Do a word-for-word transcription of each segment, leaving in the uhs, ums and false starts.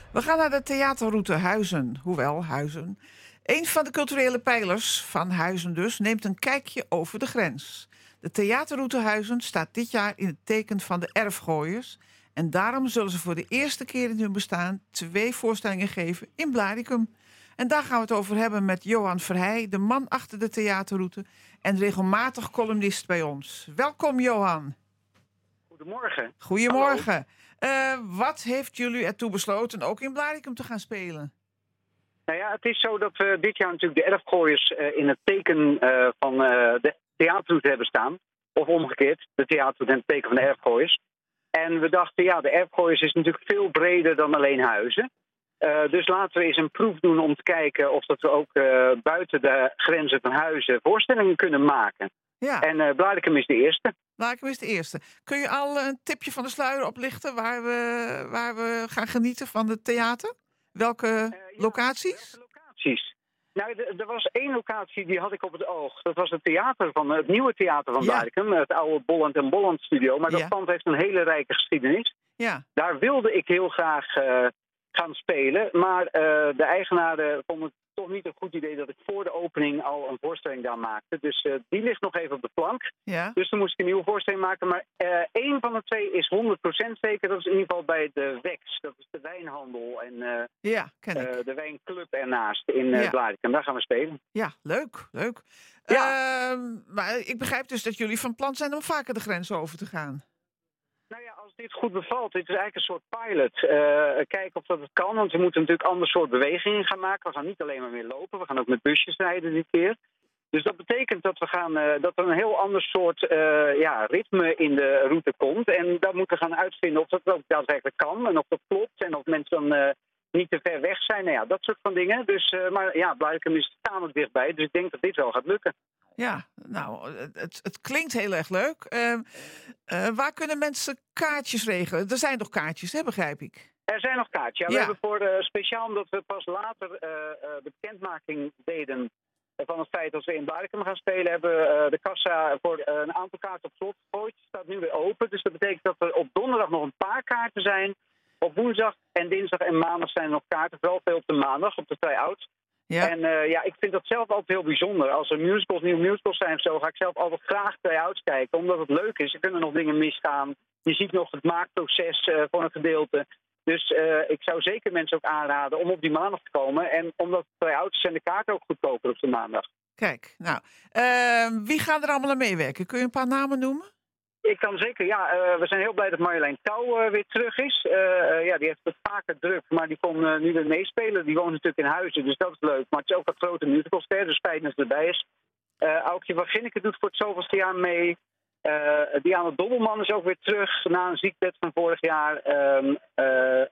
We gaan naar de theaterroute Huizen. Hoewel, Huizen. Een van de culturele pijlers van Huizen dus neemt een kijkje over de grens. De theaterroute Huizen staat dit jaar in het teken van de erfgooiers. En daarom zullen ze voor de eerste keer in hun bestaan twee voorstellingen geven in Blaricum. En daar gaan we het over hebben met Johan Verheij, de man achter de theaterroute en regelmatig columnist bij ons. Welkom, Johan. Goedemorgen. Goedemorgen. Uh, wat heeft jullie ertoe besloten ook in Blaricum te gaan spelen? Nou ja, het is zo dat we dit jaar natuurlijk de erfgooiers uh, in het teken uh, van uh, de theaterroute hebben staan. Of omgekeerd, de theaterroute in het teken van de erfgooiers. En we dachten, ja, de erfgooiers is natuurlijk veel breder dan alleen Huizen. Uh, dus laten we eens een proef doen om te kijken of dat we ook uh, buiten de grenzen van Huizen voorstellingen kunnen maken. Ja. En uh, Blaricum is de eerste. Blaricum is de eerste. Kun je al een tipje van de sluier oplichten waar we, waar we gaan genieten van het theater? Welke uh, ja, locaties? Welke locaties? Nou, er was één locatie die had ik op het oog. Dat was het theater van het nieuwe theater van Blaricum, ja. Het oude Bolland en Bolland studio. Maar dat ja. pand heeft een hele rijke geschiedenis. Ja. Daar wilde ik heel graag uh, gaan spelen. Maar uh, de eigenaren vonden het toch niet een goed idee dat ik voor de opening al een voorstelling daar maakte. Dus uh, die ligt nog even op de plank. Ja. Dus dan moest ik een nieuwe voorstelling maken. Maar uh, één van de twee is honderd procent zeker. Dat is in ieder geval bij de W E X. Dat is de wijnhandel en uh, ja, ken ik. Uh, de wijnclub ernaast in uh, ja. Blaricum. Daar gaan we spelen. Ja, leuk. leuk. Ja. Uh, maar ik begrijp dus dat jullie van plan zijn om vaker de grens over te gaan. Nou ja, als dit goed bevalt, dit is eigenlijk een soort pilot. Uh, kijken of dat het kan, want we moeten natuurlijk een ander soort bewegingen gaan maken. We gaan niet alleen maar meer lopen, we gaan ook met busjes rijden dit keer. Dus dat betekent dat, we gaan, uh, dat er een heel ander soort uh, ja, ritme in de route komt. En dan moeten we gaan uitvinden of dat ook daadwerkelijk kan en of dat klopt. En of mensen dan uh, niet te ver weg zijn. Nou ja, dat soort van dingen. Dus, uh, maar ja, Blaricum is tamelijk dichtbij, dus ik denk dat dit wel gaat lukken. Ja, nou, het, het klinkt heel erg leuk. Uh, uh, waar kunnen mensen kaartjes regelen? Er zijn nog kaartjes, hè, begrijp ik? Er zijn nog kaartjes. Ja, we ja. hebben voor uh, speciaal omdat we pas later uh, uh, de bekendmaking deden van het feit dat we in Blaricum gaan spelen, hebben we uh, de kassa voor uh, een aantal kaarten op slot gegooid. Het staat nu weer open. Dus dat betekent dat er op donderdag nog een paar kaarten zijn. Op woensdag en dinsdag en maandag zijn er nog kaarten. Vooral veel op de maandag, op de try-out. Ja. En uh, ja, ik vind dat zelf altijd heel bijzonder. Als er musicals, nieuwe musicals zijn of zo, ga ik zelf altijd graag try-outs kijken. Omdat het leuk is. Er kunnen nog dingen misgaan. Je ziet nog het maakproces uh, voor een gedeelte. Dus uh, ik zou zeker mensen ook aanraden om op die maandag te komen. En omdat try-outs zijn de kaarten ook goedkoper op de maandag. Kijk, nou, uh, wie gaat er allemaal aan meewerken? Kun je een paar namen noemen? Ik kan zeker, ja. Uh, we zijn heel blij dat Marjolein Touw uh, weer terug is. Uh, uh, ja, die heeft het vaker druk, maar die kon uh, nu weer meespelen. Die woont natuurlijk in Huizen, dus dat is leuk. Maar het is ook een grote musicalster, dus fijn dat ze erbij is. Uh, Aukje van Ginneke doet voor het zoveelste jaar mee. Uh, Diana Dobbelman is ook weer terug na een ziekbed van vorig jaar. Um, uh,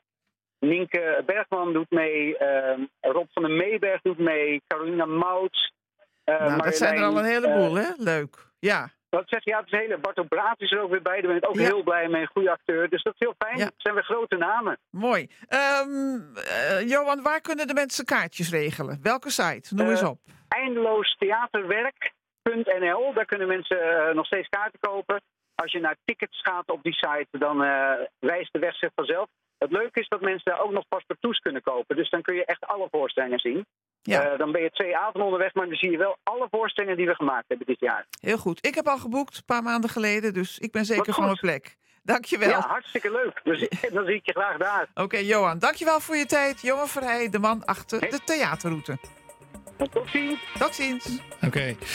Nienke Bergman doet mee. Um, Rob van den Meeberg doet mee. Carolina Mout. Uh, nou, dat zijn er al een heleboel, uh, hè? Leuk, ja. Wat zeg je? Ja, het is hele Barto Braat is er ook weer bij. Daar ben ik ook ja. heel blij mee. Een goede acteur. Dus dat is heel fijn. Ja. Het zijn weer grote namen. Mooi. Um, uh, Johan, waar kunnen de mensen kaartjes regelen? Welke site? Noem uh, eens op. eindeloos theaterwerk punt n l. Daar kunnen mensen uh, nog steeds kaarten kopen. Als je naar tickets gaat op die site, dan uh, wijst de weg zich vanzelf. Het leuke is dat mensen daar ook nog paspartouts kunnen kopen. Dus dan kun je echt alle voorstellingen zien. Ja. Uh, dan ben je twee avonden onderweg, maar dan zie je wel alle voorstellingen die we gemaakt hebben dit jaar. Heel goed. Ik heb al geboekt, een paar maanden geleden, dus ik ben zeker van mijn plek. Dankjewel. Ja, hartstikke leuk. Dus, dan zie ik je graag daar. Oké, okay, Johan, dankjewel voor je tijd. Johan Verheij, de man achter de theaterroute. Tot ziens. Tot ziens. Oké. Okay.